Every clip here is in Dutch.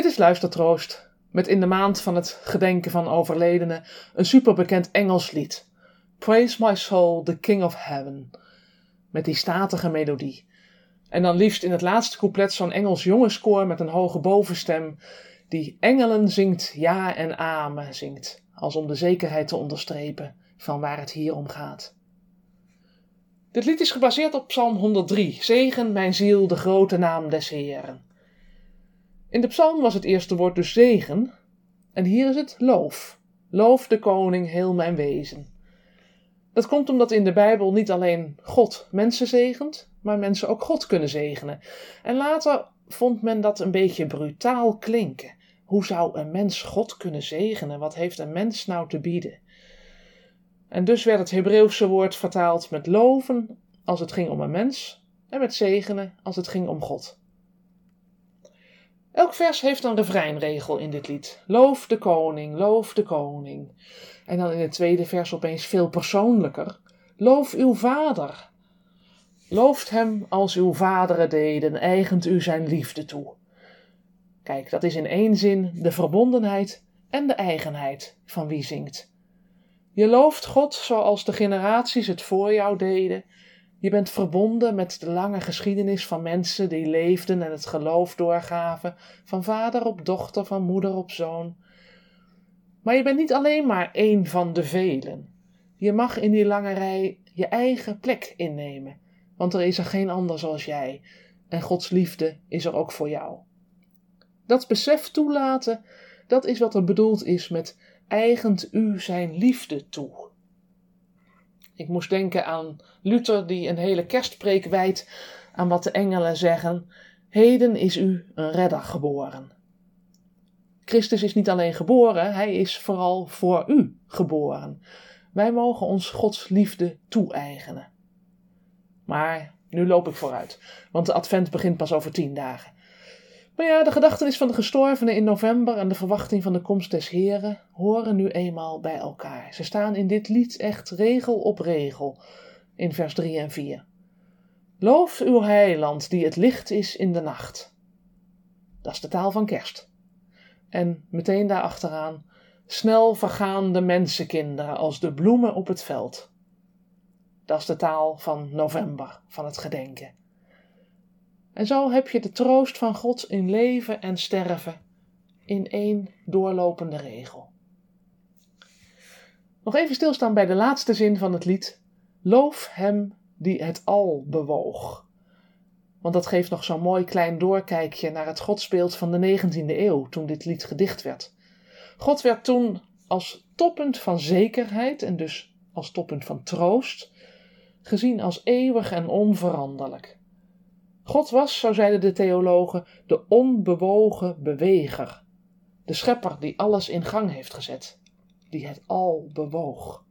Dit is Luistertroost, met in de maand van het gedenken van overledenen een superbekend Engels lied. Praise my soul, the King of Heaven. Met die statige melodie. En dan liefst in het laatste couplet zo'n Engels jongenskoor met een hoge bovenstem die engelen zingt ja en amen zingt, als om de zekerheid te onderstrepen van waar het hier om gaat. Dit lied is gebaseerd op Psalm 103, Zegen mijn ziel de grote naam des Heeren. In de psalm was het eerste woord dus zegen en hier is het loof. Loof de koning heel mijn wezen. Dat komt omdat in de Bijbel niet alleen God mensen zegent, maar mensen ook God kunnen zegenen. En later vond men dat een beetje brutaal klinken. Hoe zou een mens God kunnen zegenen? Wat heeft een mens nou te bieden? En dus werd het Hebreeuwse woord vertaald met loven als het ging om een mens en met zegenen als het ging om God. Elk vers heeft een refreinregel in dit lied. Loof de koning, loof de koning. En dan in het tweede vers opeens veel persoonlijker. Loof uw vader. Looft hem als uw vaderen deden, eigent u zijn liefde toe. Kijk, dat is in één zin de verbondenheid en de eigenheid van wie zingt. Je looft God zoals de generaties het voor jou deden. Je bent verbonden met de lange geschiedenis van mensen die leefden en het geloof doorgaven, van vader op dochter, van moeder op zoon. Maar je bent niet alleen maar één van de velen. Je mag in die lange rij je eigen plek innemen, want er is er geen ander zoals jij en Gods liefde is er ook voor jou. Dat besef toelaten, dat is wat er bedoeld is met eigent u zijn liefde toe. Ik moest denken aan Luther die een hele kerstpreek wijdt aan wat de engelen zeggen. Heden is u een redder geboren. Christus is niet alleen geboren, hij is vooral voor u geboren. Wij mogen ons Gods liefde toe-eigenen. Maar nu loop ik vooruit, want de advent begint pas over 10 dagen. Maar ja, de gedachtenis van de gestorvenen in november en de verwachting van de komst des Heren horen nu eenmaal bij elkaar. Ze staan in dit lied echt regel op regel, in vers 3 en 4. Loof uw heiland die het licht is in de nacht. Dat is de taal van kerst. En meteen daarachteraan, snel vergaan de mensenkinderen als de bloemen op het veld. Dat is de taal van november, van het gedenken. En zo heb je de troost van God in leven en sterven in één doorlopende regel. Nog even stilstaan bij de laatste zin van het lied. Loof hem die het al bewoog. Want dat geeft nog zo'n mooi klein doorkijkje naar het godsbeeld van de 19e eeuw, toen dit lied gedicht werd. God werd toen als toppunt van zekerheid en dus als toppunt van troost gezien als eeuwig en onveranderlijk. God was, zo zeiden de theologen, de onbewogen beweger. De schepper die alles in gang heeft gezet. Die het al bewoog.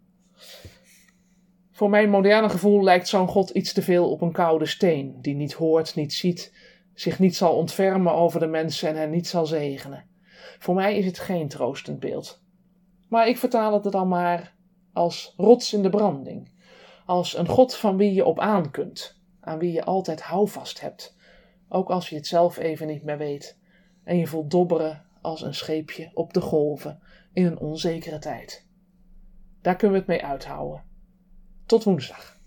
Voor mijn moderne gevoel lijkt zo'n God iets te veel op een koude steen. Die niet hoort, niet ziet, zich niet zal ontfermen over de mensen en hen niet zal zegenen. Voor mij is het geen troostend beeld. Maar ik vertaal het dan maar als rots in de branding. Als een God van wie je op aan kunt. Aan wie je altijd houvast hebt, ook als je het zelf even niet meer weet en je voelt dobberen als een scheepje op de golven in een onzekere tijd. Daar kunnen we het mee uithouden. Tot woensdag.